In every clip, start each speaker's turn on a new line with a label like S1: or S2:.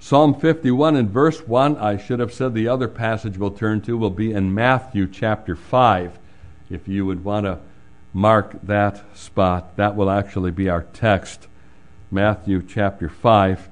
S1: Psalm 51 and verse 1, I should have said the other passage we'll turn to will be in Matthew chapter 5. If you would want to mark that spot, that will actually be our text. Matthew chapter 5.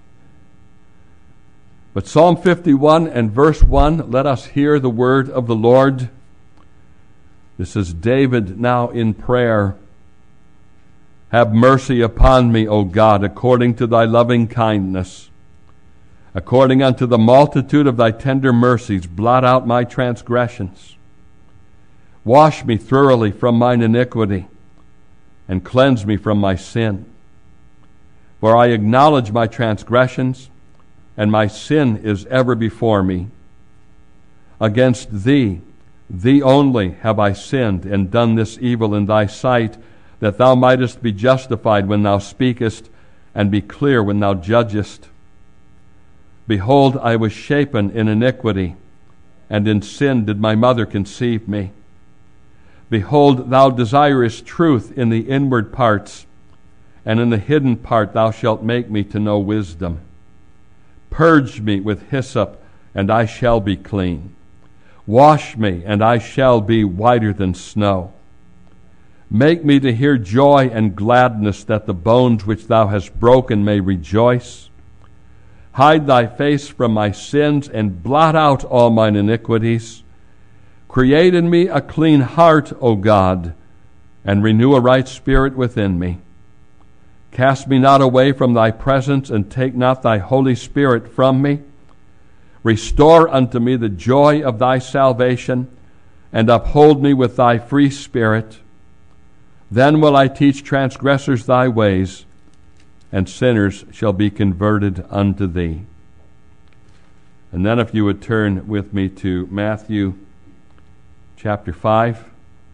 S1: But Psalm 51 and verse 1, let us hear the word of the Lord. This is David now in prayer. Have mercy upon me, O God, according to thy loving kindness. According unto the multitude of thy tender mercies, blot out my transgressions. Wash me thoroughly from mine iniquity, and cleanse me from my sin. For I acknowledge my transgressions, and my sin is ever before me. Against thee, thee only, have I sinned, and done this evil in thy sight, that thou mightest be justified when thou speakest, and be clear when thou judgest. Behold, I was shapen in iniquity, and in sin did my mother conceive me. Behold, thou desirest truth in the inward parts, and in the hidden part thou shalt make me to know wisdom. Purge me with hyssop, and I shall be clean. Wash me, and I shall be whiter than snow. Make me to hear joy and gladness, that the bones which thou hast broken may rejoice. Hide thy face from my sins, and blot out all mine iniquities. Create in me a clean heart, O God, and renew a right spirit within me. Cast me not away from thy presence, and take not thy Holy Spirit from me. Restore unto me the joy of thy salvation, and uphold me with thy free spirit. Then will I teach transgressors thy ways, and sinners shall be converted unto thee. And then if you would turn with me to Matthew chapter 5.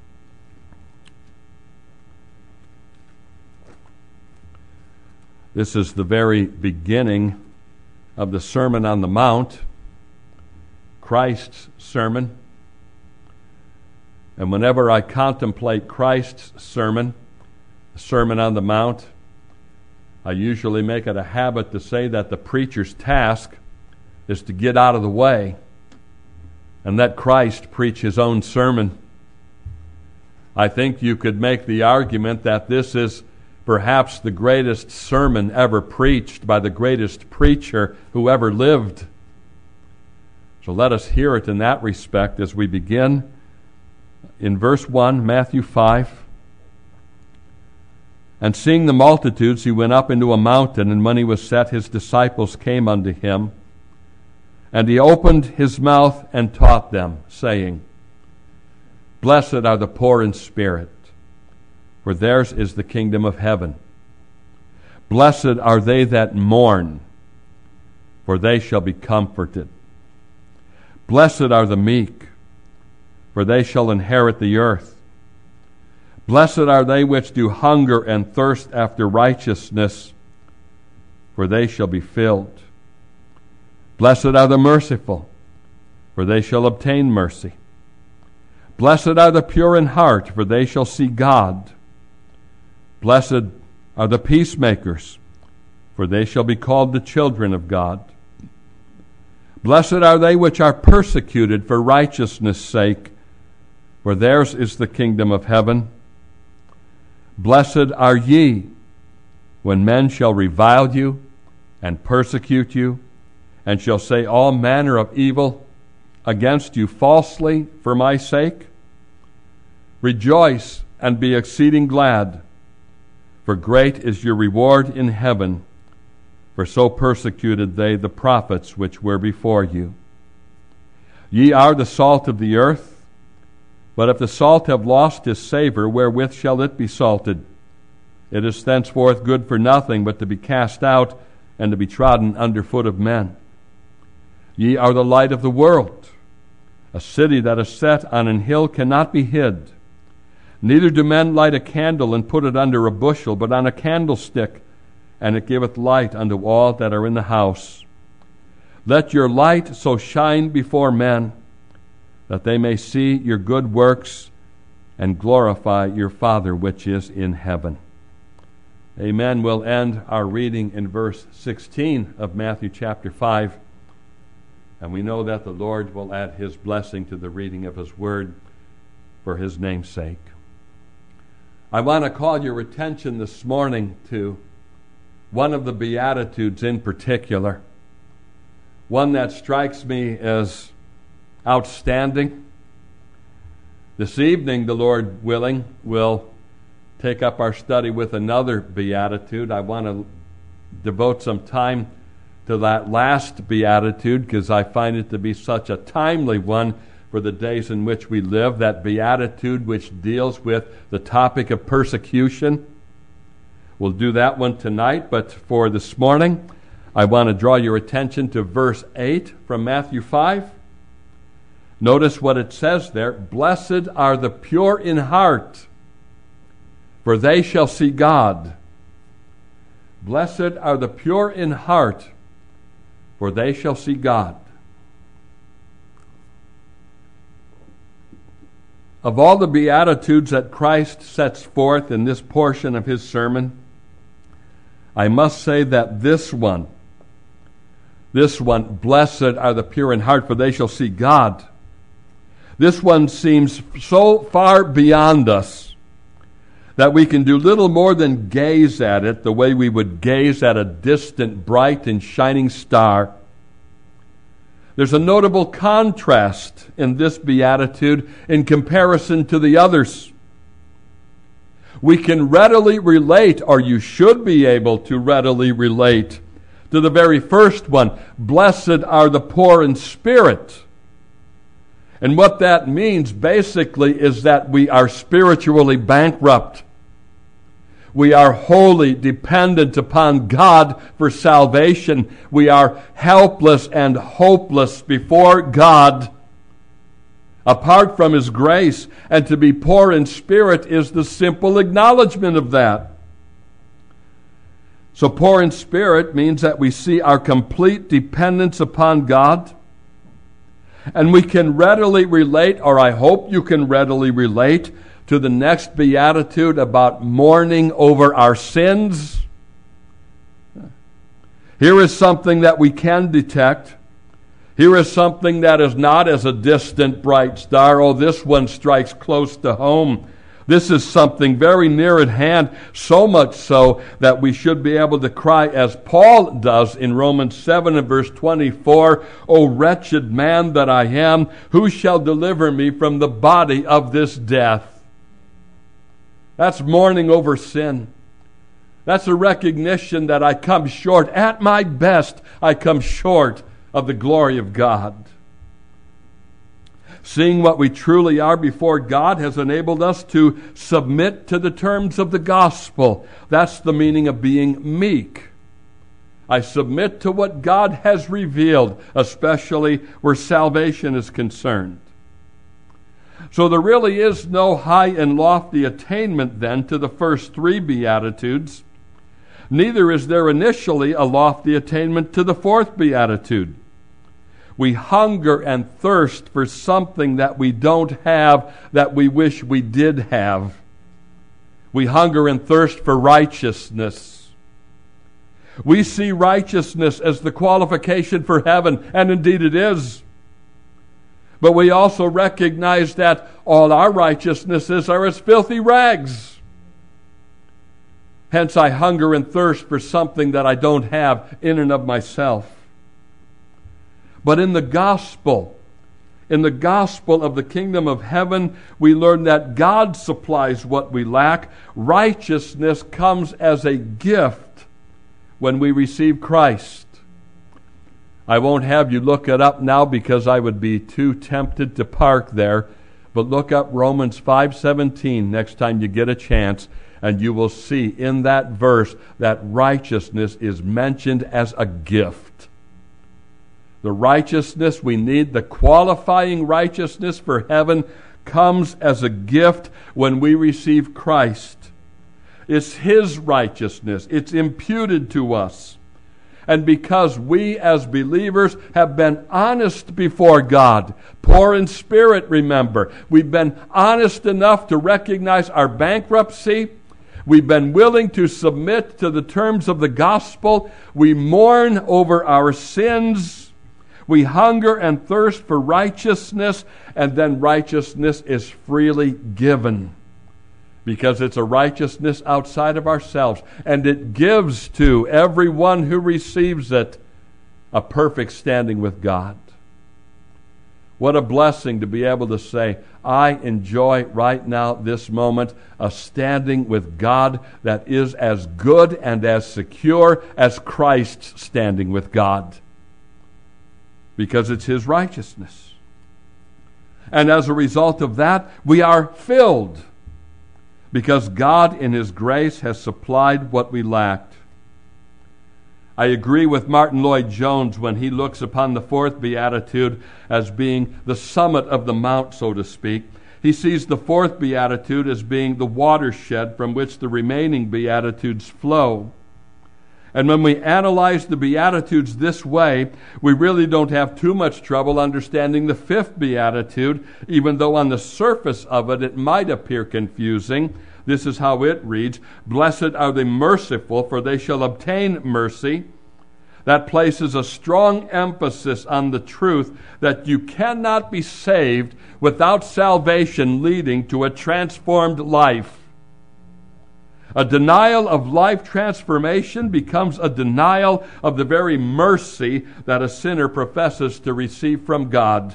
S1: This is the very beginning of the Sermon on the Mount, Christ's sermon. And whenever I contemplate Christ's sermon, the Sermon on the Mount, I usually make it a habit to say that the preacher's task is to get out of the way and let Christ preach his own sermon. I think you could make the argument that this is perhaps the greatest sermon ever preached by the greatest preacher who ever lived. So let us hear it in that respect as we begin in verse 1, Matthew 5. And seeing the multitudes, he went up into a mountain, and when he was set, his disciples came unto him. And he opened his mouth and taught them, saying, Blessed are the poor in spirit, for theirs is the kingdom of heaven. Blessed are they that mourn, for they shall be comforted. Blessed are the meek, for they shall inherit the earth. Blessed are they which do hunger and thirst after righteousness, for they shall be filled. Blessed are the merciful, for they shall obtain mercy. Blessed are the pure in heart, for they shall see God. Blessed are the peacemakers, for they shall be called the children of God. Blessed are they which are persecuted for righteousness' sake, for theirs is the kingdom of heaven. Blessed are ye, when men shall revile you, and persecute you, and shall say all manner of evil against you falsely for my sake. Rejoice and be exceeding glad, for great is your reward in heaven, for so persecuted they the prophets which were before you. Ye are the salt of the earth. But if the salt have lost his savor, wherewith shall it be salted? It is thenceforth good for nothing but to be cast out and to be trodden under foot of men. Ye are the light of the world. A city that is set on an hill cannot be hid. Neither do men light a candle and put it under a bushel, but on a candlestick, and it giveth light unto all that are in the house. Let your light so shine before men, that they may see your good works and glorify your Father which is in heaven. Amen. We'll end our reading in verse 16 of Matthew chapter 5. And we know that the Lord will add His blessing to the reading of His word for His name's sake. I want to call your attention this morning to one of the Beatitudes in particular, one that strikes me as outstanding. This evening, the Lord willing, we'll take up our study with another Beatitude. I want to devote some time to that last Beatitude because I find it to be such a timely one for the days in which we live, that Beatitude which deals with the topic of persecution. We'll do that one tonight, but for this morning, I want to draw your attention to verse 8 from Matthew 5. Notice what it says there. Blessed are the pure in heart, for they shall see God. Blessed are the pure in heart, for they shall see God. Of all the Beatitudes that Christ sets forth in this portion of His sermon, I must say that this one, blessed are the pure in heart, for they shall see God. This one seems so far beyond us that we can do little more than gaze at it the way we would gaze at a distant, bright, and shining star. There's a notable contrast in this beatitude in comparison to the others. We can readily relate, or you should be able to readily relate, to the very first one. Blessed are the poor in spirit. And what that means basically is that we are spiritually bankrupt. We are wholly dependent upon God for salvation. We are helpless and hopeless before God apart from His grace. And to be poor in spirit is the simple acknowledgement of that. So poor in spirit means that we see our complete dependence upon God. And we can readily relate, or I hope you can readily relate, to the next beatitude about mourning over our sins. Here is something that we can detect. Here is something that is not as a distant bright star. Oh, this one strikes close to home. This is something very near at hand, so much so that we should be able to cry as Paul does in Romans 7 and verse 24, O wretched man that I am, who shall deliver me from the body of this death? That's mourning over sin. That's a recognition that I come short. At my best, I come short of the glory of God. Seeing what we truly are before God has enabled us to submit to the terms of the gospel. That's the meaning of being meek. I submit to what God has revealed, especially where salvation is concerned. So there really is no high and lofty attainment then to the first three Beatitudes. Neither is there initially a lofty attainment to the fourth Beatitude. We hunger and thirst for something that we don't have that we wish we did have. We hunger and thirst for righteousness. We see righteousness as the qualification for heaven, and indeed it is. But we also recognize that all our righteousnesses are as filthy rags. Hence I hunger and thirst for something that I don't have in and of myself. But in the gospel of the kingdom of heaven, we learn that God supplies what we lack. Righteousness comes as a gift when we receive Christ. I won't have you look it up now because I would be too tempted to park there. But look up Romans 5:17 next time you get a chance, and you will see in that verse that righteousness is mentioned as a gift. The righteousness we need, the qualifying righteousness for heaven, comes as a gift when we receive Christ. It's His righteousness. It's imputed to us. And because we as believers have been honest before God, poor in spirit, remember, we've been honest enough to recognize our bankruptcy. We've been willing to submit to the terms of the gospel. We mourn over our sins. We hunger and thirst for righteousness, and then righteousness is freely given because it's a righteousness outside of ourselves, and it gives to everyone who receives it a perfect standing with God. What a blessing to be able to say, I enjoy right now, this moment, a standing with God that is as good and as secure as Christ's standing with God, because it's His righteousness. And as a result of that, we are filled, because God in His grace has supplied what we lacked. I agree with Martin Lloyd-Jones when he looks upon the fourth beatitude as being the summit of the mount, so to speak. He sees the fourth beatitude as being the watershed from which the remaining beatitudes flow. And when we analyze the Beatitudes this way, we really don't have too much trouble understanding the fifth Beatitude, even though on the surface of it might appear confusing. This is how it reads, Blessed are the merciful, for they shall obtain mercy. That places a strong emphasis on the truth that you cannot be saved without salvation leading to a transformed life. A denial of life transformation becomes a denial of the very mercy that a sinner professes to receive from God.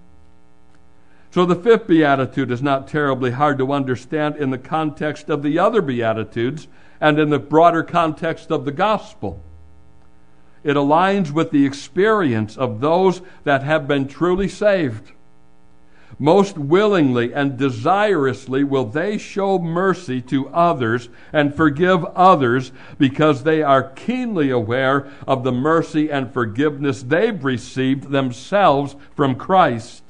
S1: So the fifth beatitude is not terribly hard to understand in the context of the other beatitudes and in the broader context of the gospel. It aligns with the experience of those that have been truly saved. Most willingly and desirously will they show mercy to others and forgive others because they are keenly aware of the mercy and forgiveness they've received themselves from Christ.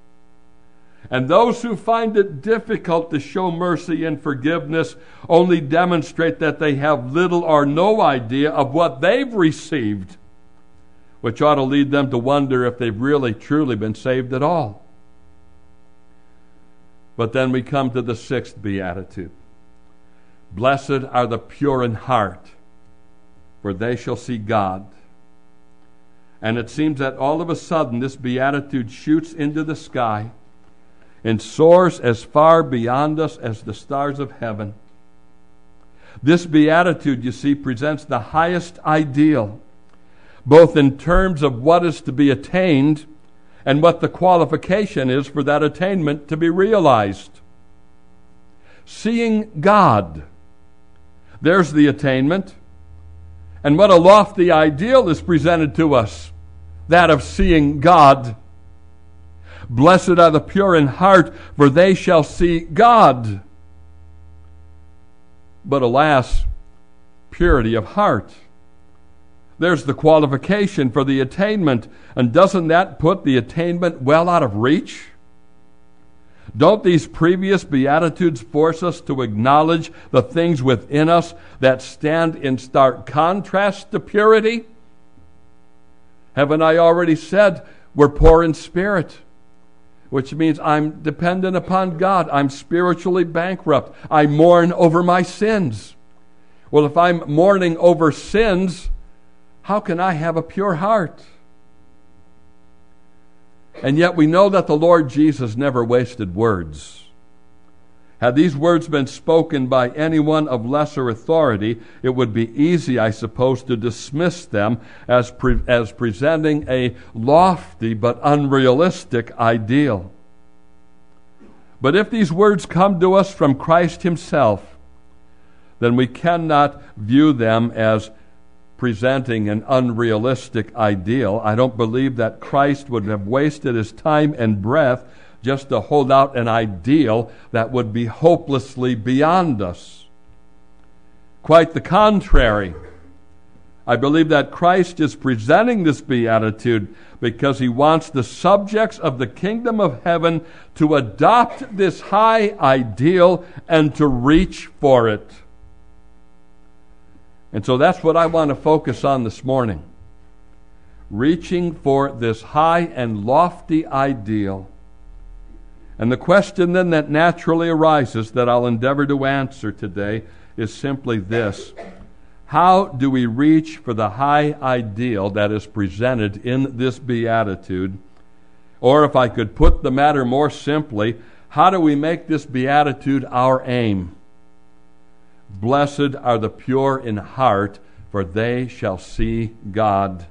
S1: And those who find it difficult to show mercy and forgiveness only demonstrate that they have little or no idea of what they've received, which ought to lead them to wonder if they've really truly been saved at all. But then we come to the sixth beatitude. Blessed are the pure in heart, for they shall see God. And it seems that all of a sudden this beatitude shoots into the sky and soars as far beyond us as the stars of heaven. This beatitude, you see, presents the highest ideal, both in terms of what is to be attained and what the qualification is for that attainment to be realized. Seeing God. There's the attainment. And what a lofty ideal is presented to us, that of seeing God. Blessed are the pure in heart, for they shall see God. But alas, purity of heart. There's the qualification for the attainment, and doesn't that put the attainment well out of reach? Don't these previous Beatitudes force us to acknowledge the things within us that stand in stark contrast to purity? Haven't I already said we're poor in spirit? Which means I'm dependent upon God. I'm spiritually bankrupt. I mourn over my sins. Well, if I'm mourning over sins, how can I have a pure heart? And yet we know that the Lord Jesus never wasted words. Had these words been spoken by anyone of lesser authority, it would be easy, I suppose, to dismiss them as presenting a lofty but unrealistic ideal. But if these words come to us from Christ Himself, then we cannot view them as presenting an unrealistic ideal. I don't believe that Christ would have wasted His time and breath just to hold out an ideal that would be hopelessly beyond us. Quite the contrary. I believe that Christ is presenting this beatitude because He wants the subjects of the kingdom of heaven to adopt this high ideal and to reach for it. And so that's what I want to focus on this morning. Reaching for this high and lofty ideal. And the question then that naturally arises that I'll endeavor to answer today is simply this: how do we reach for the high ideal that is presented in this beatitude? Or if I could put the matter more simply, how do we make this beatitude our aim? Blessed are the pure in heart, for they shall see God.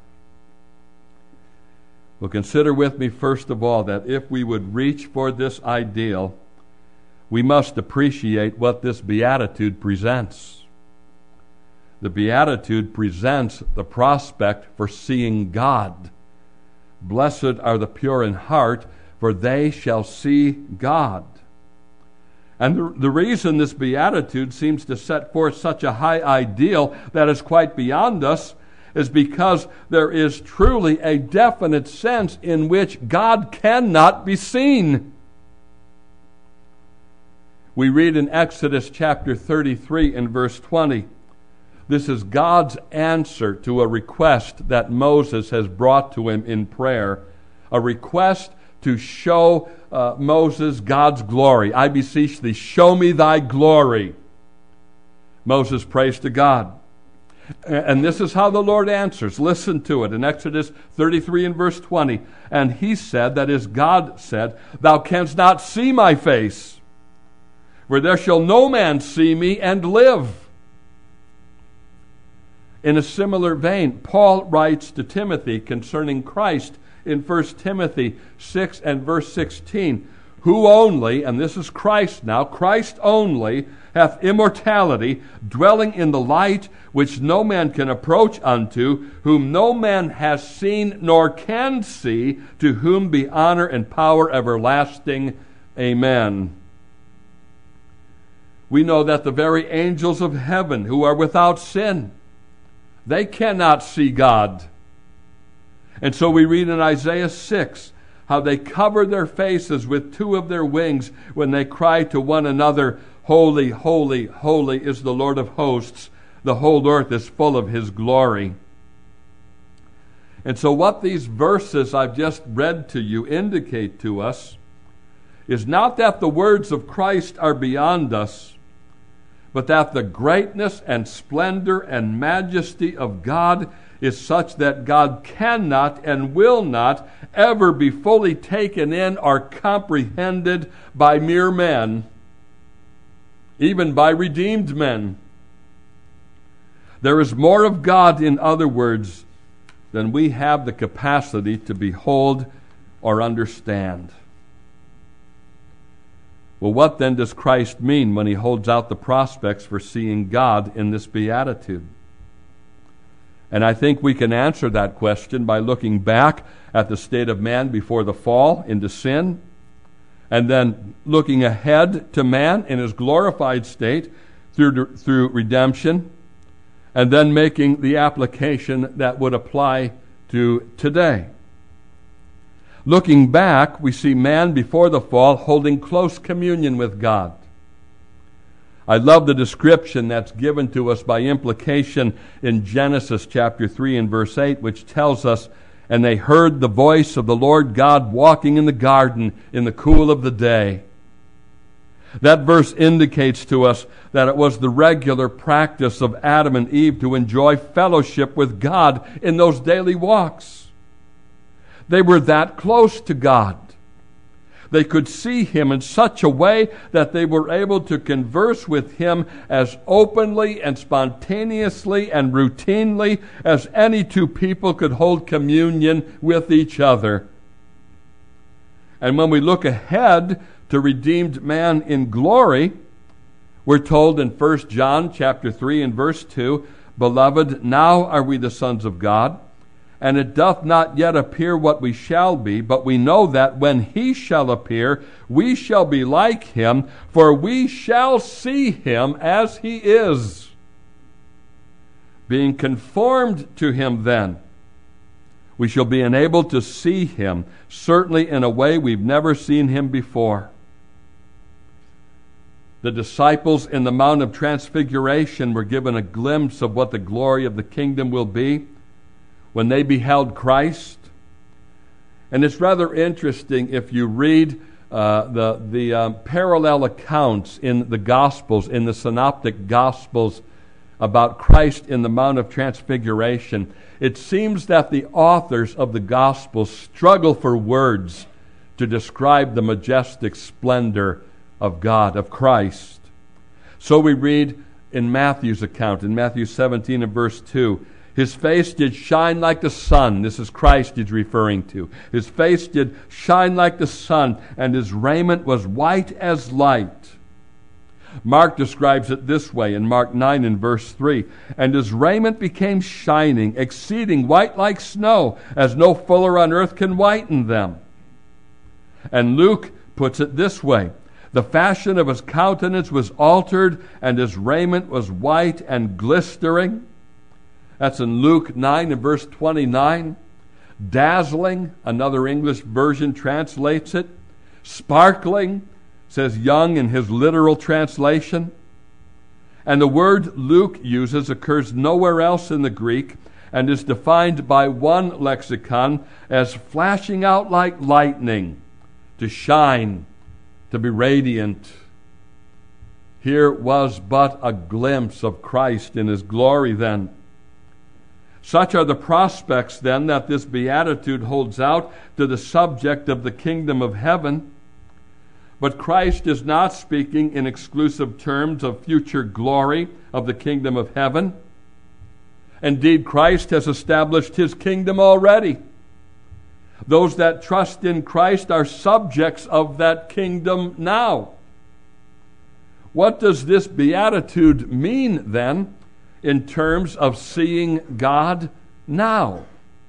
S1: Well, consider with me first of all that if we would reach for this ideal, we must appreciate what this beatitude presents. The beatitude presents the prospect for seeing God. Blessed are the pure in heart, for they shall see God. And the reason this beatitude seems to set forth such a high ideal that is quite beyond us is because there is truly a definite sense in which God cannot be seen. We read in Exodus chapter 33 and verse 20, this is God's answer to a request that Moses has brought to him in prayer, a request to show Moses God's glory. I beseech thee, show me thy glory. Moses prays to God. And this is how the Lord answers. Listen to it in Exodus 33 and verse 20. And he said, that is, God said, thou canst not see my face, for there shall no man see me and live. In a similar vein, Paul writes to Timothy concerning Christ in 1 Timothy 6 and verse 16, who only, and this is Christ now, Christ only hath immortality, dwelling in the light which no man can approach unto, whom no man has seen nor can see, to whom be honor and power everlasting. Amen. We know that the very angels of heaven who are without sin, they cannot see God. And so we read in Isaiah 6 how they cover their faces with two of their wings when they cry to one another, holy, holy, holy is the Lord of hosts. The whole earth is full of his glory. And so what these verses I've just read to you indicate to us is not that the words of Christ are beyond us, but that the greatness and splendor and majesty of God is such that God cannot and will not ever be fully taken in or comprehended by mere men, even by redeemed men. There is more of God, in other words, than we have the capacity to behold or understand. Well, what then does Christ mean when he holds out the prospects for seeing God in this beatitude? And I think we can answer that question by looking back at the state of man before the fall into sin, and then looking ahead to man in his glorified state through redemption, and then making the application that would apply to today. Looking back, we see man before the fall holding close communion with God. I love the description that's given to us by implication in Genesis chapter 3 and verse 8, which tells us, and they heard the voice of the Lord God walking in the garden in the cool of the day. That verse indicates to us that it was the regular practice of Adam and Eve to enjoy fellowship with God in those daily walks. They were that close to God. They could see him in such a way that they were able to converse with him as openly and spontaneously and routinely as any two people could hold communion with each other. And when we look ahead to redeemed man in glory, we're told in 1 John chapter 3 and verse 2, Beloved, now are we the sons of God, and it doth not yet appear what we shall be, but we know that when he shall appear, we shall be like him, for we shall see him as he is. Being conformed to him then, we shall be enabled to see him, certainly in a way we've never seen him before. The disciples in the Mount of Transfiguration were given a glimpse of what the glory of the kingdom will be when they beheld Christ. And it's rather interesting if you read the parallel accounts in the Gospels, in the Synoptic Gospels, about Christ in the Mount of Transfiguration, it seems that the authors of the Gospels struggle for words to describe the majestic splendor of God, of Christ. So we read in Matthew's account, in Matthew 17 and verse 2, His face did shine like the sun. This is Christ he's referring to. His face did shine like the sun, and His raiment was white as light. Mark describes it this way in Mark 9 and verse 3. And His raiment became shining, exceeding white like snow, as no fuller on earth can whiten them. And Luke puts it this way. The fashion of His countenance was altered, and His raiment was white and glistering. That's in Luke 9 and verse 29. Dazzling, another English version translates it. Sparkling, says young in his literal translation. And the word Luke uses occurs nowhere else in the Greek and is defined by one lexicon as flashing out like lightning, to shine, to be radiant. Here was but a glimpse of Christ in His glory then. Such are the prospects then that this beatitude holds out to the subject of the kingdom of heaven. But Christ is not speaking in exclusive terms of future glory of the kingdom of heaven. Indeed, Christ has established His kingdom already. Those that trust in Christ are subjects of that kingdom now. What does this beatitude mean then in terms of seeing God now?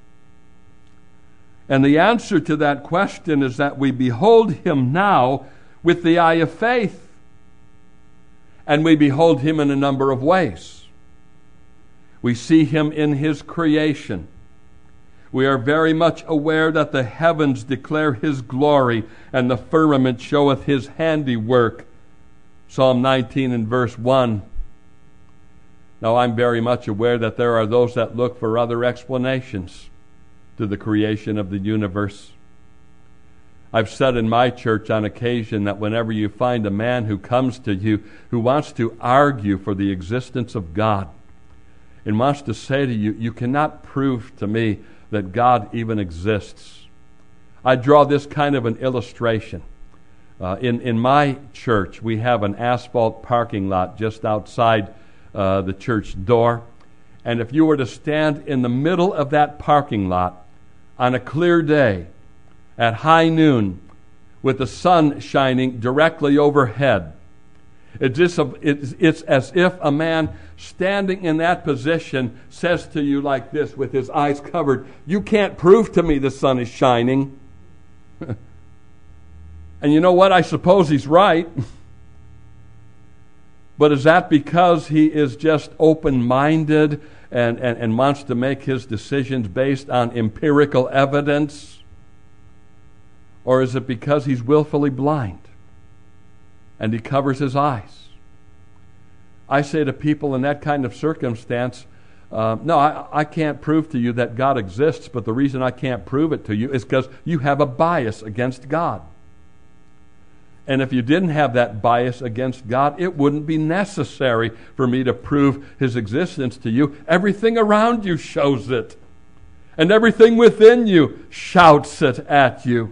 S1: And the answer to that question is that we behold Him now with the eye of faith. And we behold Him in a number of ways. We see Him in His creation. We are very much aware that the heavens declare His glory, and the firmament showeth His handiwork. Psalm 19 and verse 1. Now, I'm very much aware that there are those that look for other explanations to the creation of the universe. I've said in my church on occasion that whenever you find a man who comes to you who wants to argue for the existence of God and wants to say to you, you cannot prove to me that God even exists. I draw this kind of an illustration. In my church, we have an asphalt parking lot just outside the church door. And if you were to stand in the middle of that parking lot on a clear day at high noon with the sun shining directly overhead, it's as if a man standing in that position says to you like this with his eyes covered, you can't prove to me the sun is shining. And you know what? I suppose he's right. But is that because he is just open-minded and wants to make his decisions based on empirical evidence? Or is it because he's willfully blind and he covers his eyes? I say to people in that kind of circumstance, no, I can't prove to you that God exists, but the reason I can't prove it to you is because you have a bias against God. And if you didn't have that bias against God, it wouldn't be necessary for me to prove His existence to you. Everything around you shows it. And everything within you shouts it at you.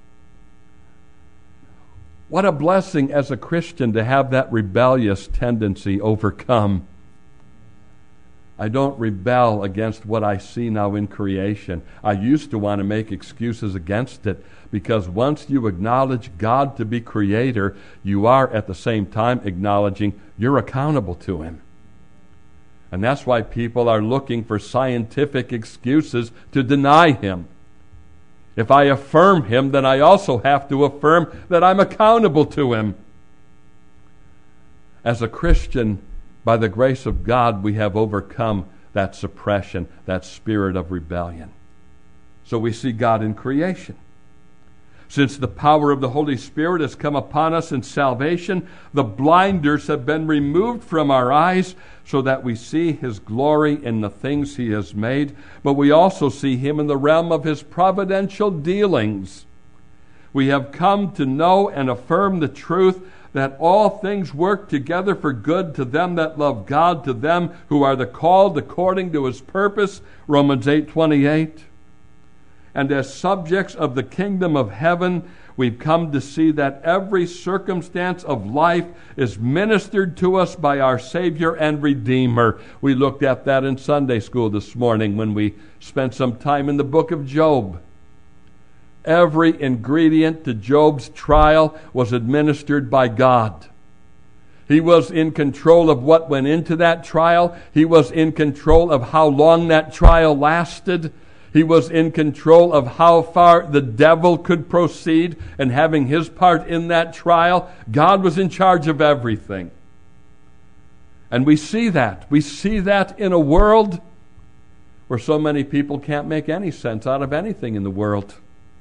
S1: What a blessing as a Christian to have that rebellious tendency overcome. I don't rebel against what I see now in creation. I used to want to make excuses against it, because once you acknowledge God to be creator, you are at the same time acknowledging you're accountable to Him. And that's why people are looking for scientific excuses to deny Him. If I affirm Him, then I also have to affirm that I'm accountable to Him. As a Christian, by the grace of God, we have overcome that suppression, that spirit of rebellion. So we see God in creation. Since the power of the Holy Spirit has come upon us in salvation, the blinders have been removed from our eyes so that we see His glory in the things He has made, but we also see Him in the realm of His providential dealings. We have come to know and affirm the truth that all things work together for good to them that love God, to them who are the called according to his purpose, Romans 8:28. And as subjects of the kingdom of heaven, we've come to see that every circumstance of life is ministered to us by our Savior and Redeemer. We looked at that in Sunday school this morning when we spent some time in the book of Job. Every ingredient to Job's trial was administered by God. He was in control of what went into that trial. He was in control of how long that trial lasted. He was in control of how far the devil could proceed and having his part in that trial. God was in charge of everything. And we see that. We see that in a world where so many people can't make any sense out of anything in the world.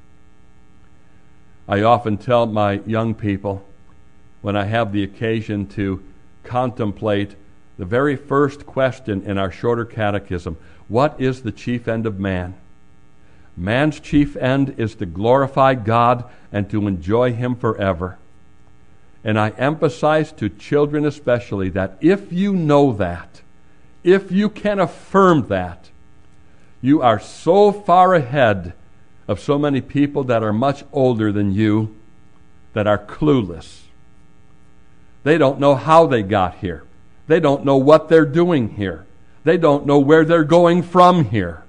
S1: I often tell my young people, when I have the occasion to contemplate the very first question in our shorter catechism, what is the chief end of man? Man's chief end is to glorify God and to enjoy him forever. And I emphasize to children especially that if you know that, if you can affirm that, you are so far ahead of so many people that are much older than you that are clueless. They don't know how they got here. They don't know what they're doing here. They don't know where they're going from here.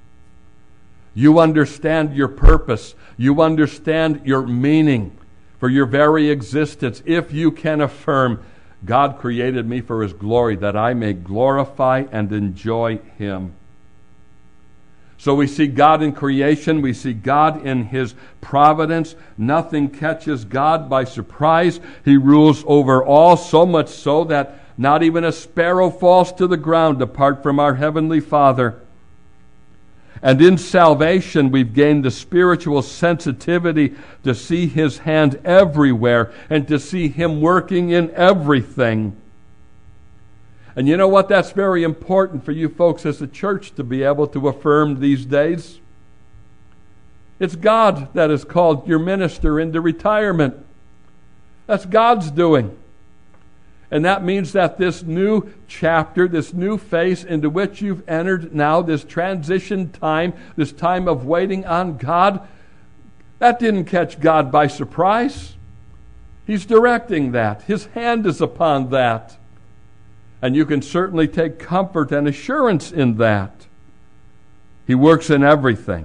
S1: You understand your purpose. You understand your meaning for your very existence. If you can affirm, God created me for his glory, that I may glorify and enjoy him. So we see God in creation. We see God in his providence. Nothing catches God by surprise. He rules over all, so much so that not even a sparrow falls to the ground apart from our heavenly Father. And in salvation, we've gained the spiritual sensitivity to see his hand everywhere and to see him working in everything. And you know what? That's very important for you folks as a church to be able to affirm these days. It's God that has called your minister into retirement. That's God's doing. And that means that this new chapter, this new phase into which you've entered now, this transition time, this time of waiting on God, that didn't catch God by surprise. He's directing that. His hand is upon that. And you can certainly take comfort and assurance in that. He works in everything.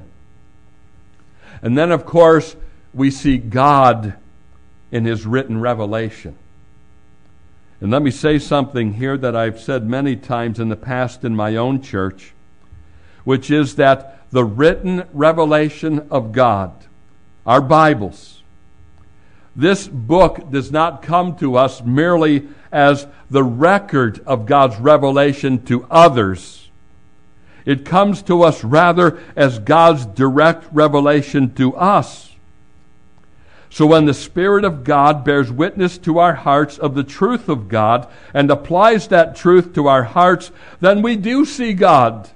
S1: And then, of course, we see God in his written revelation. And let me say something here that I've said many times in the past in my own church, which is that the written revelation of God, our Bibles, this book does not come to us merely as the record of God's revelation to others. It comes to us rather as God's direct revelation to us. So when the Spirit of God bears witness to our hearts of the truth of God and applies that truth to our hearts, then we do see God.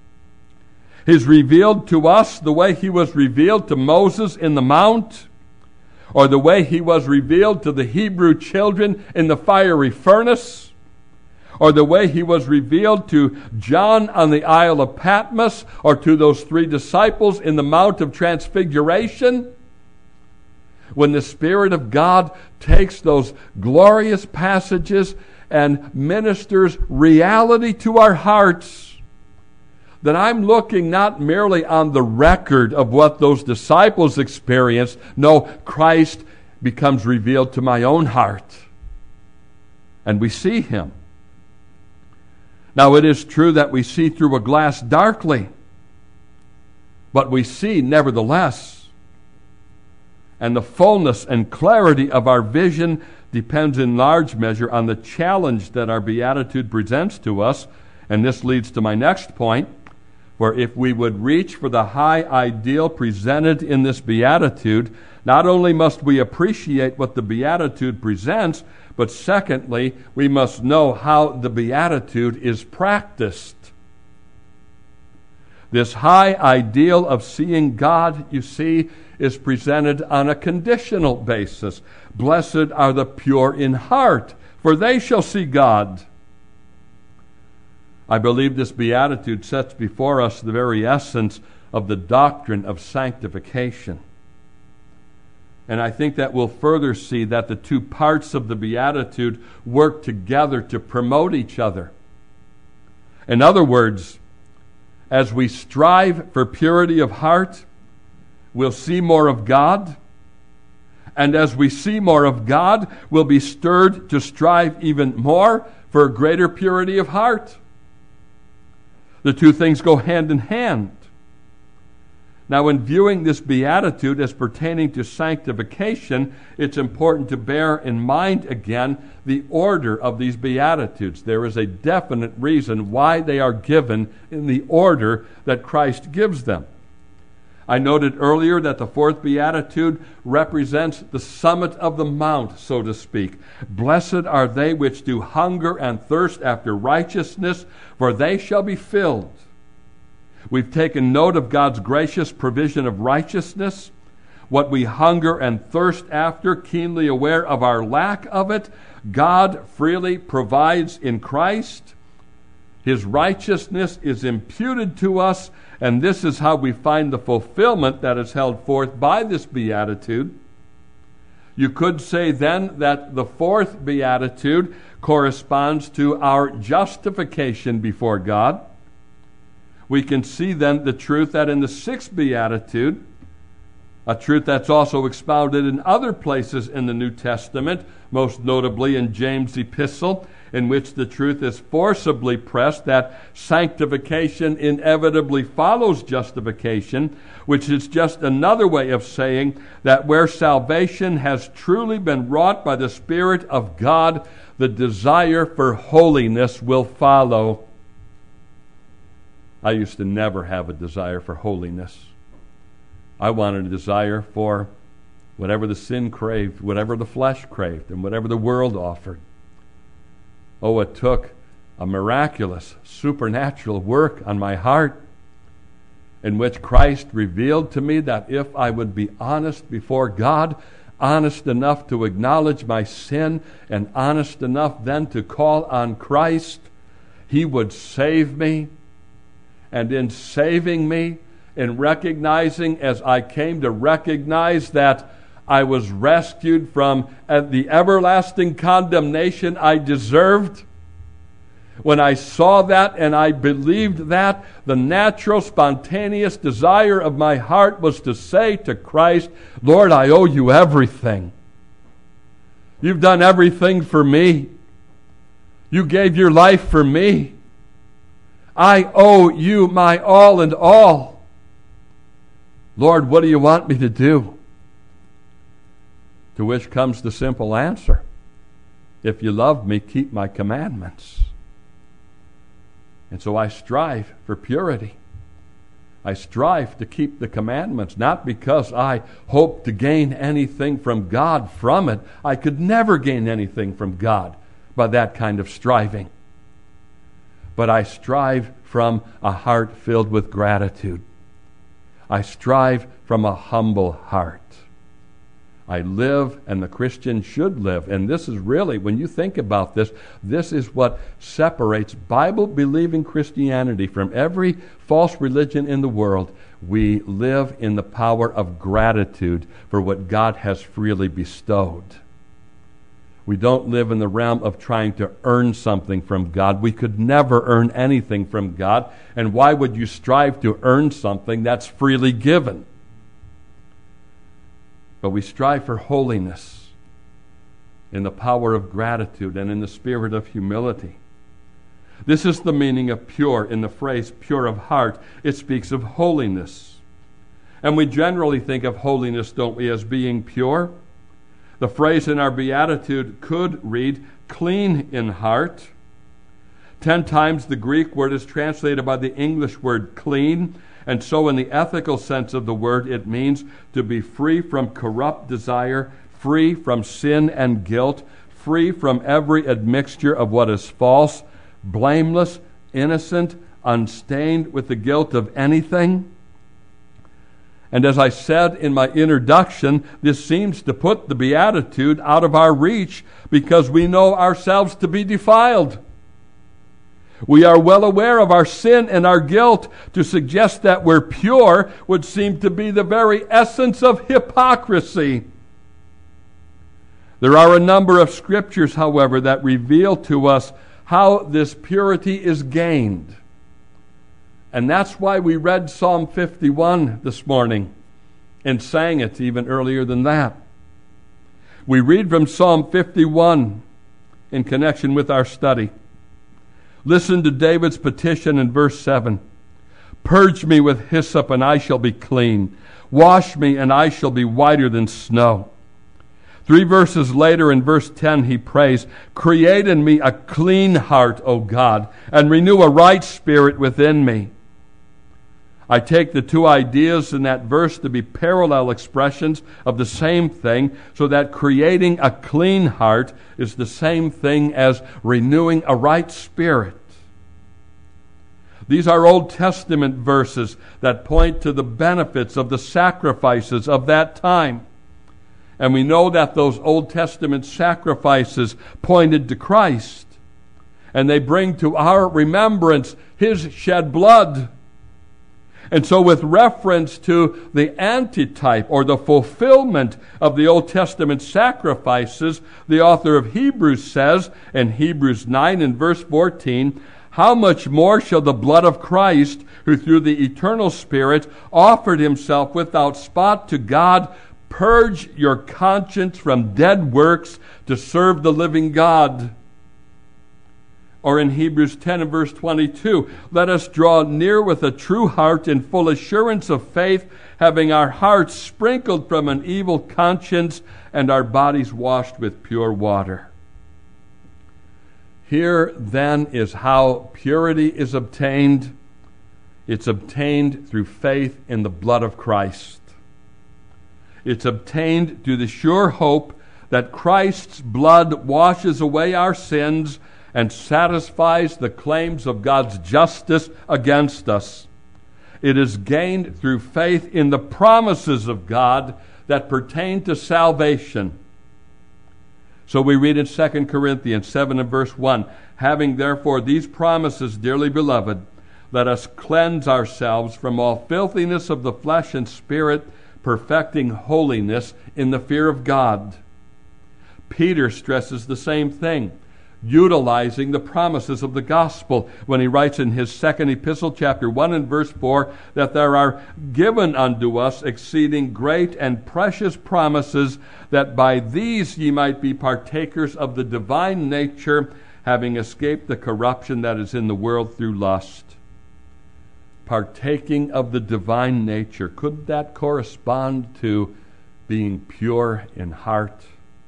S1: He's revealed to us the way he was revealed to Moses in the mount, or the way he was revealed to the Hebrew children in the fiery furnace, or the way he was revealed to John on the Isle of Patmos, or to those 3 disciples in the Mount of Transfiguration. When the Spirit of God takes those glorious passages and ministers reality to our hearts, then I'm looking not merely on the record of what those disciples experienced. No, Christ becomes revealed to my own heart. And we see him. Now, it is true that we see through a glass darkly, but we see nevertheless. And the fullness and clarity of our vision depends in large measure on the challenge that our beatitude presents to us. And this leads to my next point, where if we would reach for the high ideal presented in this beatitude, not only must we appreciate what the beatitude presents, but secondly, we must know how the beatitude is practiced. This high ideal of seeing God, you see, is presented on a conditional basis. Blessed are the pure in heart, for they shall see God. I believe this beatitude sets before us the very essence of the doctrine of sanctification. And I think that we'll further see that the two parts of the beatitude work together to promote each other. In other words, as we strive for purity of heart, we'll see more of God. And as we see more of God, we'll be stirred to strive even more for a greater purity of heart. The two things go hand in hand. Now, in viewing this beatitude as pertaining to sanctification, it's important to bear in mind again the order of these beatitudes. There is a definite reason why they are given in the order that Christ gives them. I noted earlier that the fourth beatitude represents the summit of the mount, so to speak. Blessed are they which do hunger and thirst after righteousness, for they shall be filled. We've taken note of God's gracious provision of righteousness, what we hunger and thirst after, keenly aware of our lack of it. God freely provides in Christ. His righteousness is imputed to us, and this is how we find the fulfillment that is held forth by this beatitude. You could say then that the fourth beatitude corresponds to our justification before God. We can see then the truth that in the sixth beatitude, a truth that's also expounded in other places in the New Testament, most notably in James' epistle, in which the truth is forcibly pressed that sanctification inevitably follows justification, which is just another way of saying that where salvation has truly been wrought by the Spirit of God, the desire for holiness will follow. I used to never have a desire for holiness. I wanted a desire for whatever the sin craved, whatever the flesh craved, and whatever the world offered. Oh, it took a miraculous, supernatural work on my heart in which Christ revealed to me that if I would be honest before God, honest enough to acknowledge my sin, and honest enough then to call on Christ, He would save me. And in saving me, in recognizing, as I came to recognize that I was rescued from the everlasting condemnation I deserved, when I saw that and I believed that, the natural, spontaneous desire of my heart was to say to Christ, Lord, I owe you everything. You've done everything for me. You gave your life for me. I owe you my all and all. Lord, what do you want me to do? To which comes the simple answer. If you love me, keep my commandments. And so I strive for purity. I strive to keep the commandments, not because I hope to gain anything from God from it. I could never gain anything from God by that kind of striving. But I strive from a heart filled with gratitude. I strive from a humble heart. I live, and the Christian should live. And this is really, when you think about this, this is what separates Bible-believing Christianity from every false religion in the world. We live in the power of gratitude for what God has freely bestowed. We don't live in the realm of trying to earn something from God. We could never earn anything from God. And why would you strive to earn something that's freely given? But we strive for holiness in the power of gratitude and in the spirit of humility. This is the meaning of pure in the phrase pure of heart. It speaks of holiness. And we generally think of holiness, don't we, as being pure? The phrase in our beatitude could read, clean in heart. 10 times the Greek word is translated by the English word clean, and so in the ethical sense of the word, it means to be free from corrupt desire, free from sin and guilt, free from every admixture of what is false, blameless, innocent, unstained with the guilt of anything. And as I said in my introduction, this seems to put the beatitude out of our reach because we know ourselves to be defiled. We are well aware of our sin and our guilt. To suggest that we're pure would seem to be the very essence of hypocrisy. There are a number of scriptures, however, that reveal to us how this purity is gained. And that's why we read Psalm 51 this morning and sang it even earlier than that. We read from Psalm 51 in connection with our study. Listen to David's petition in verse 7. Purge me with hyssop and I shall be clean. Wash me and I shall be whiter than snow. 3 verses later in verse 10 he prays, create in me a clean heart, O God, and renew a right spirit within me. I take the two ideas in that verse to be parallel expressions of the same thing, so that creating a clean heart is the same thing as renewing a right spirit. These are Old Testament verses that point to the benefits of the sacrifices of that time. And we know that those Old Testament sacrifices pointed to Christ, and they bring to our remembrance His shed blood. And so with reference to the antitype or the fulfillment of the Old Testament sacrifices, the author of Hebrews says in Hebrews 9 and verse 14, how much more shall the blood of Christ, who through the eternal Spirit offered Himself without spot to God, purge your conscience from dead works to serve the living God. Or in Hebrews 10 and verse 22, let us draw near with a true heart in full assurance of faith, having our hearts sprinkled from an evil conscience and our bodies washed with pure water. Here then is how purity is obtained. It's obtained through faith in the blood of Christ. It's obtained through the sure hope that Christ's blood washes away our sins and satisfies the claims of God's justice against us. It is gained through faith in the promises of God that pertain to salvation. So we read in 2 Corinthians 7 and verse 1, having therefore these promises, dearly beloved, let us cleanse ourselves from all filthiness of the flesh and spirit, perfecting holiness in the fear of God. Peter stresses the same thing, utilizing the promises of the gospel when he writes in his second epistle, chapter 1 and verse 4, that there are given unto us exceeding great and precious promises, that by these ye might be partakers of the divine nature, having escaped the corruption that is in the world through lust. Partaking of the divine nature, could that correspond to being pure in heart?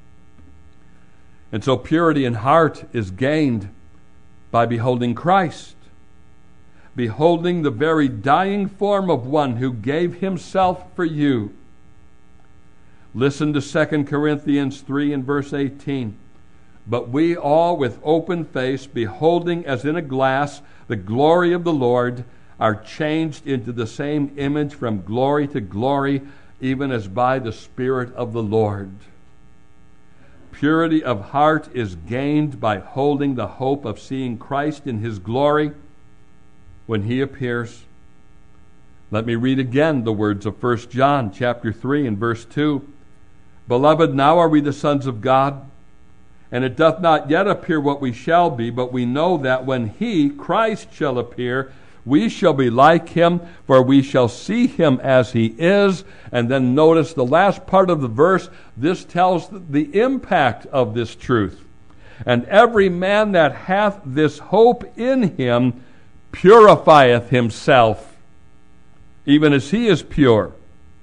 S1: And so purity in heart is gained by beholding Christ, beholding the very dying form of one who gave Himself for you. Listen to 2 Corinthians 3 and verse 18. But we all with open face, beholding as in a glass the glory of the Lord, are changed into the same image from glory to glory, even as by the Spirit of the Lord. Purity of heart is gained by holding the hope of seeing Christ in His glory when He appears. Let me read again the words of 1 John chapter 3 and verse 2. Beloved, now are we the sons of God, and it doth not yet appear what we shall be, but we know that when He, Christ, shall appear, we shall be like Him, for we shall see Him as He is. And then notice the last part of the verse. This tells the impact of this truth. And every man that hath this hope in Him purifieth himself, even as He is pure.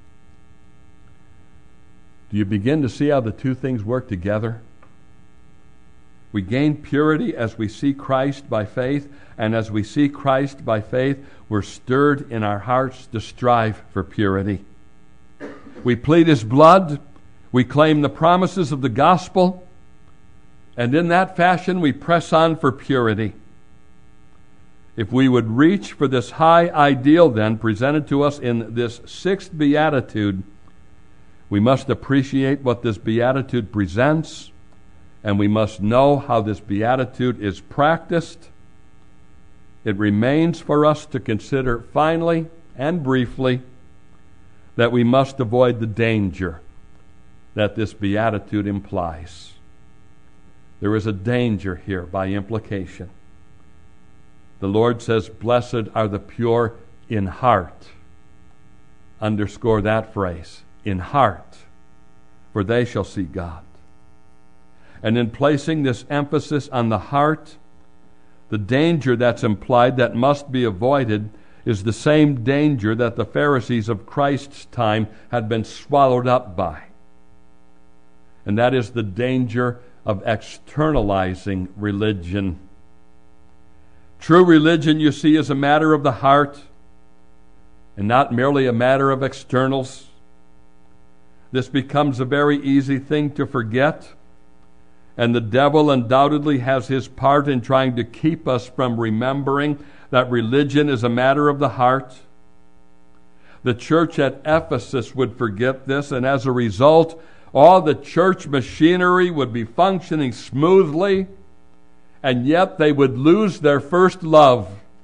S1: Do you begin to see how the two things work together? We gain purity as we see Christ by faith, and as we see Christ by faith, we're stirred in our hearts to strive for purity. We plead His blood, we claim the promises of the gospel, and in that fashion we press on for purity. If we would reach for this high ideal then presented to us in this sixth beatitude, we must appreciate what this beatitude presents, and we must know how this beatitude is practiced. It remains for us to consider finally and briefly that we must avoid the danger that this beatitude implies. There is a danger here by implication. The Lord says, "Blessed are the pure in heart." Underscore that phrase, in heart, for they shall see God. And in placing this emphasis on the heart, the danger that's implied that must be avoided is the same danger that the Pharisees of Christ's time had been swallowed up by. And that is the danger of externalizing religion. True religion, you see, is a matter of the heart and not merely a matter of externals. This becomes a very easy thing to forget, and the devil undoubtedly has his part in trying to keep us from remembering that religion is a matter of the heart. The church at Ephesus would forget this, and as a result, all the church machinery would be functioning smoothly, and yet they would lose their first love.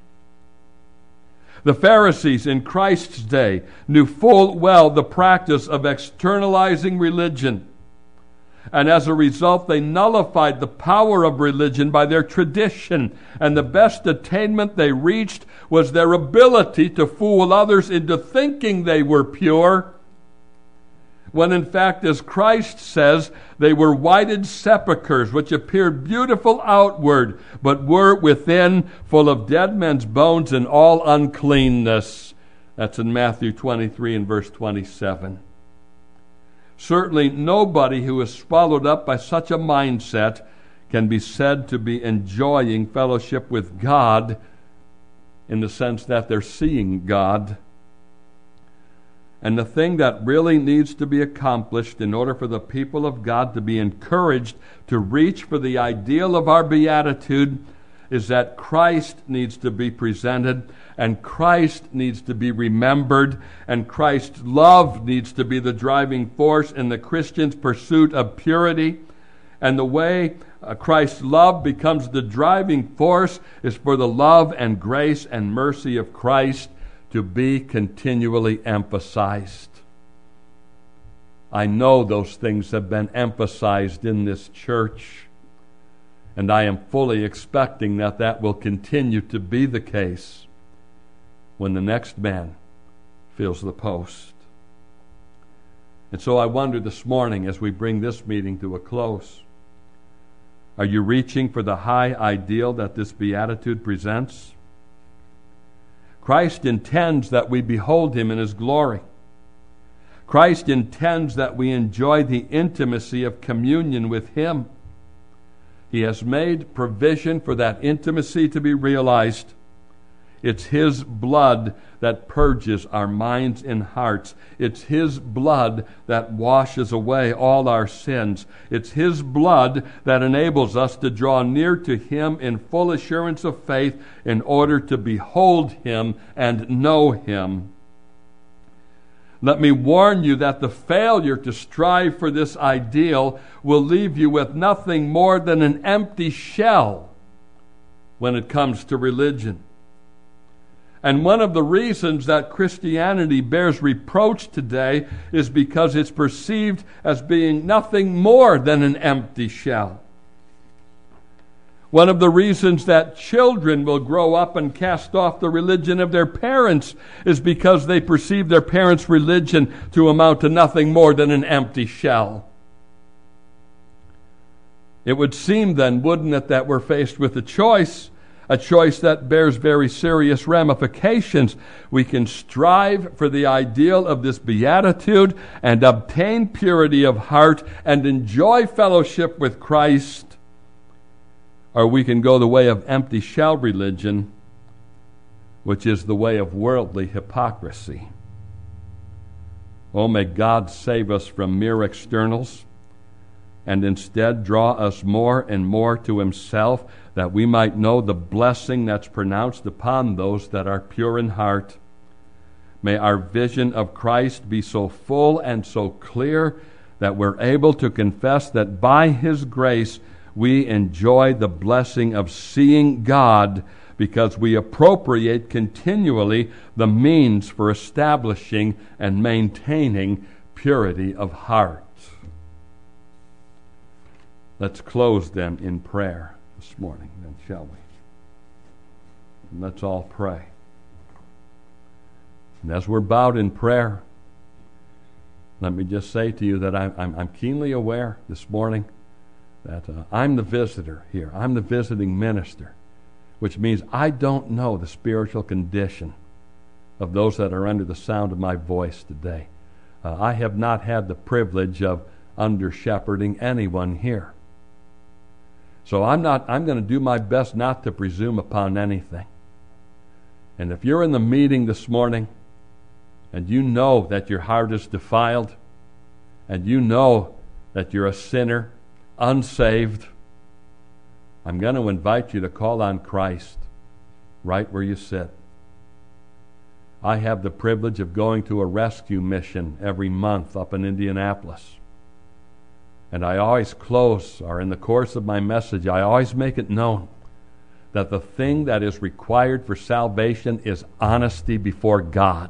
S1: The Pharisees in Christ's day knew full well the practice of externalizing religion, and as a result they nullified the power of religion by their tradition, and the best attainment they reached was their ability to fool others into thinking they were pure, when in fact, as Christ says, they were whited sepulchres, which appeared beautiful outward, but were within full of dead men's bones and all uncleanness. That's in Matthew 23 and verse 27. Certainly nobody who is swallowed up by such a mindset can be said to be enjoying fellowship with God in the sense that they're seeing God. And the thing that really needs to be accomplished in order for the people of God to be encouraged to reach for the ideal of our beatitude is that Christ needs to be presented, and Christ needs to be remembered, and Christ's love needs to be the driving force in the Christian's pursuit of purity. And the way Christ's love becomes the driving force is for the love and grace and mercy of Christ to be continually emphasized. I know those things have been emphasized in this church, and I am fully expecting that that will continue to be the case when the next man fills the post. And so I wonder this morning, as we bring this meeting to a close, are you reaching for the high ideal that this beatitude presents? Christ intends that we behold Him in His glory. Christ intends that we enjoy the intimacy of communion with Him. He has made provision for that intimacy to be realized. It's His blood that purges our minds and hearts. It's His blood that washes away all our sins. It's His blood that enables us to draw near to Him in full assurance of faith in order to behold Him and know Him. Let me warn you that the failure to strive for this ideal will leave you with nothing more than an empty shell when it comes to religion. And one of the reasons that Christianity bears reproach today is because it's perceived as being nothing more than an empty shell. One of the reasons that children will grow up and cast off the religion of their parents is because they perceive their parents' religion to amount to nothing more than an empty shell. It would seem then, wouldn't it, that we're faced with a choice that bears very serious ramifications. We can strive for the ideal of this beatitude and obtain purity of heart and enjoy fellowship with Christ, or we can go the way of empty shell religion, which is the way of worldly hypocrisy. Oh, may God save us from mere externals and instead draw us more and more to himself, that we might know the blessing that's pronounced upon those that are pure in heart. May our vision of Christ be so full and so clear that we're able to confess that by his grace we enjoy the blessing of seeing God, because we appropriate continually the means for establishing and maintaining purity of heart. Let's close then in prayer this morning, then, shall we? And let's all pray. And as we're bowed in prayer, let me just say to you that I'm keenly aware this morning that I'm the visitor here. I'm the visiting minister, which means I don't know the spiritual condition of those that are under the sound of my voice today. I have not had the privilege of under-shepherding anyone here. So I'm going to do my best not to presume upon anything. And if you're in the meeting this morning and you know that your heart is defiled and you know that you're a sinner, unsaved, I'm going to invite you to call on Christ right where you sit. I have the privilege of going to a rescue mission every month up in Indianapolis. And I always close, or in the course of my message, I always make it known that the thing that is required for salvation is honesty before God.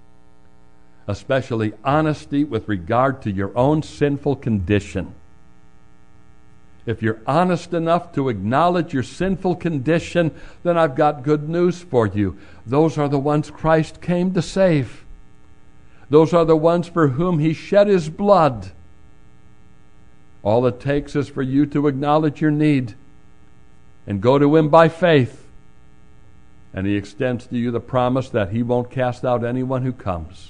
S1: Especially honesty with regard to your own sinful condition. If you're honest enough to acknowledge your sinful condition, then I've got good news for you. Those are the ones Christ came to save. Those are the ones for whom he shed his blood. All it takes is for you to acknowledge your need and go to him by faith. And he extends to you the promise that he won't cast out anyone who comes.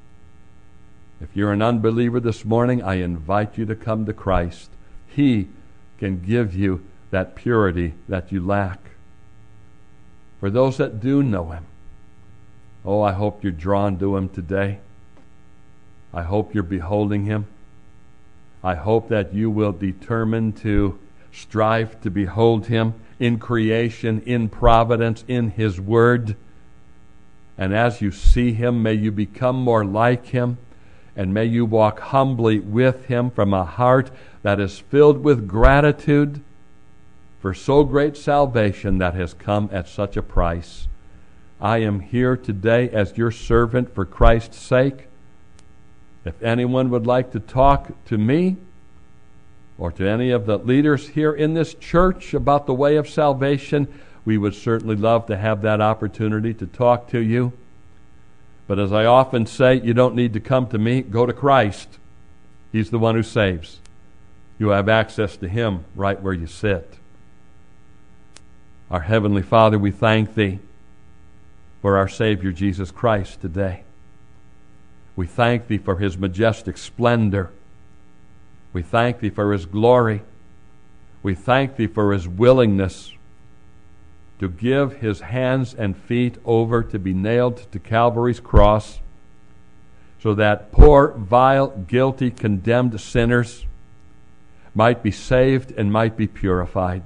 S1: If you're an unbeliever this morning, I invite you to come to Christ. He can give you that purity that you lack. For those that do know him, oh, I hope you're drawn to him today. I hope you're beholding him. I hope that you will determine to strive to behold him in creation, in providence, in his word. And as you see him, may you become more like him, and may you walk humbly with him from a heart that is filled with gratitude for so great salvation that has come at such a price. I am here today as your servant for Christ's sake. If anyone would like to talk to me or to any of the leaders here in this church about the way of salvation, we would certainly love to have that opportunity to talk to you. But as I often say, you don't need to come to me. Go to Christ. He's the one who saves. You have access to him right where you sit. Our Heavenly Father, we thank thee for our Savior Jesus Christ today. We thank thee for his majestic splendor. We thank thee for his glory. We thank thee for his willingness to give his hands and feet over to be nailed to Calvary's cross, so that poor, vile, guilty, condemned sinners might be saved and might be purified.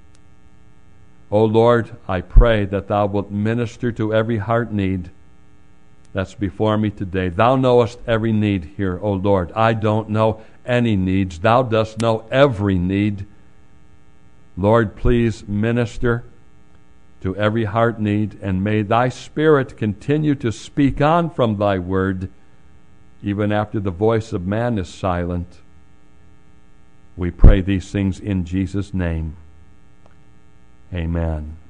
S1: O Lord, I pray that thou wilt minister to every heart need that's before me today. Thou knowest every need here, O Lord. I don't know any needs. Thou dost know every need. Lord, please minister to every heart need, and may thy Spirit continue to speak on from thy word, even after the voice of man is silent. We pray these things in Jesus' name. Amen.